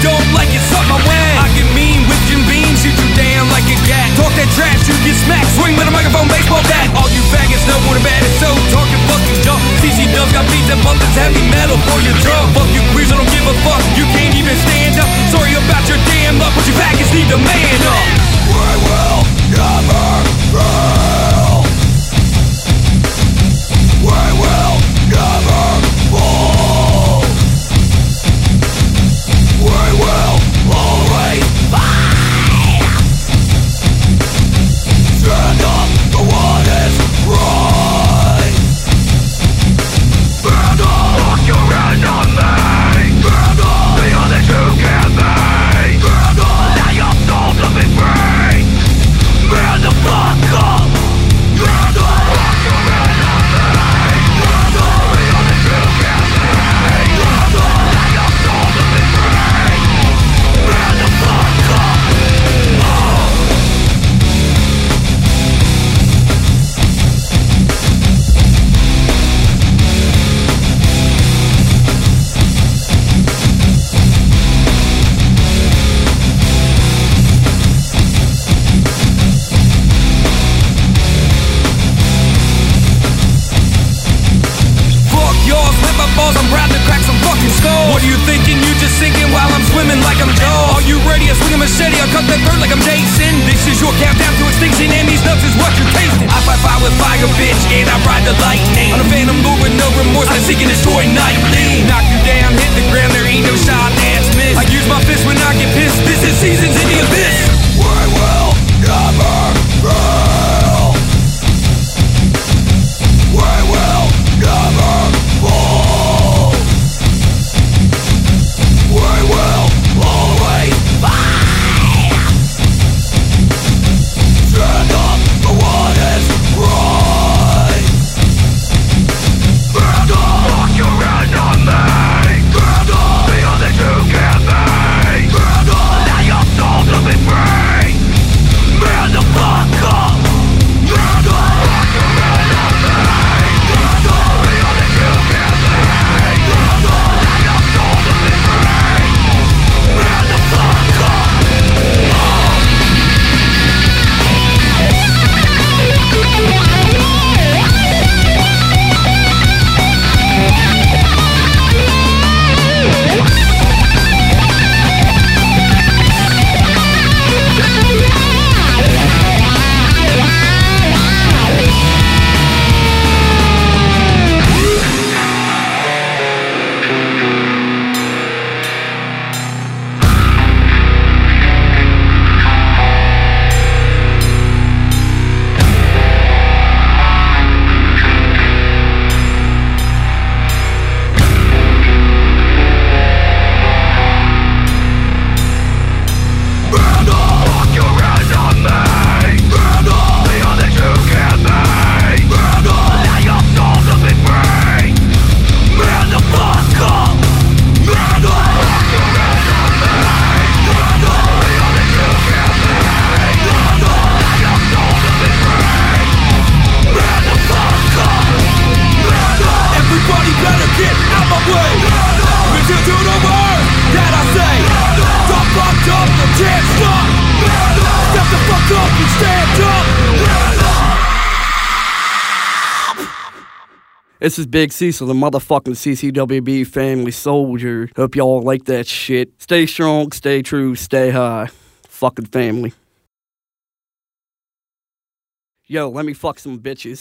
don't like it, suck my wang. I get mean with Jim Beam, shoot you down like a gat. Talk that trash, you get smacked, swing with a microphone, baseball bat. All you faggots know what a bad is so talking fucking junk. CC Dubs got beats that bump this heavy metal for your drunk. Fuck you queers, I don't give a fuck, you can't even stand up. Sorry about your damn luck, but you faggots need to man up. We will never fail. We will never fall. We will always fight. Stand up for what is right. Stand up. Fuck your enemy. Stand up. The other two can be. Stand up. Let your soul to be free. Man the fuck up. Stand up. Fuck your enemy. Stand up. The other two can be. Stand up. Let your soul to be free. Man the fuck up. Balls, I'm proud to crack some fucking skulls. What are you thinking? You just sinking while I'm swimming like I'm Jaws. Are you ready? I swing a machete, I'll cut that throat like I'm Jason. This is your countdown to extinction, and these nuts is what you're tasting. I fight fire with fire, bitch, and I ride the lightning. On a phantom lure with no remorse, I seek and destroy nightly. Knock you down, hit the ground, there ain't no shot that's missed. I use my fist when I get pissed, this is seasons in the abyss. We will never fail. We will never fall. We will always fight. Stand up for what is right. Stand up. Fuck your enemy. Stand up. The other two can be. Stand up. Let your soul to be free. Man the fuck up. Stand up. Fuck your enemy. Stand up. The other two can be. Stand up. Let your soul to be free. Man the fuck up. This is Big Cecil, the motherfucking CCWB family soldier. Hope y'all like that shit. Stay strong, stay true, stay high. Fucking family. Yo, let me fuck some bitches.